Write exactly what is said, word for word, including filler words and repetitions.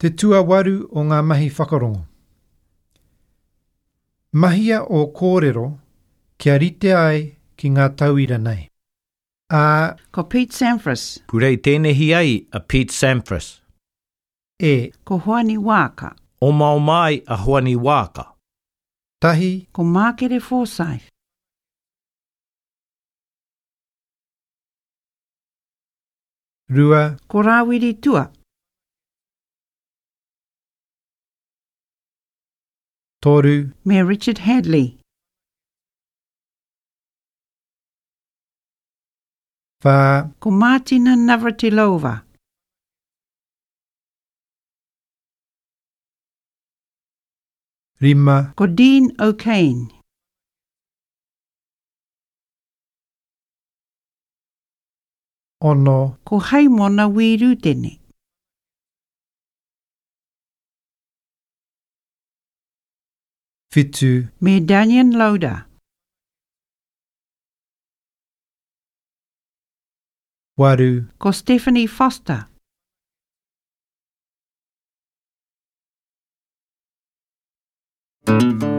Te tua waru o ngā mahi whakarongo. Mahia o kōrero kia rite ai ki ngā tauira nei. A Ko Pete Sampras. Purei tēnehi ai a Pete Sampras. E Ko Hoani Waka. O mau mai a Hoani Waka. Tahi Ko Mākere Forsyth. Rua Ko Rawiri Tua. Toru Me Richard Hadley. Wha Ko Martina Navratilova. Rima Ko Dean O'Kane. Ono Ko Haimona Wirutene. Fitu Me Daniel Lauda. Waru Ko Stephanie Foster. Thank you.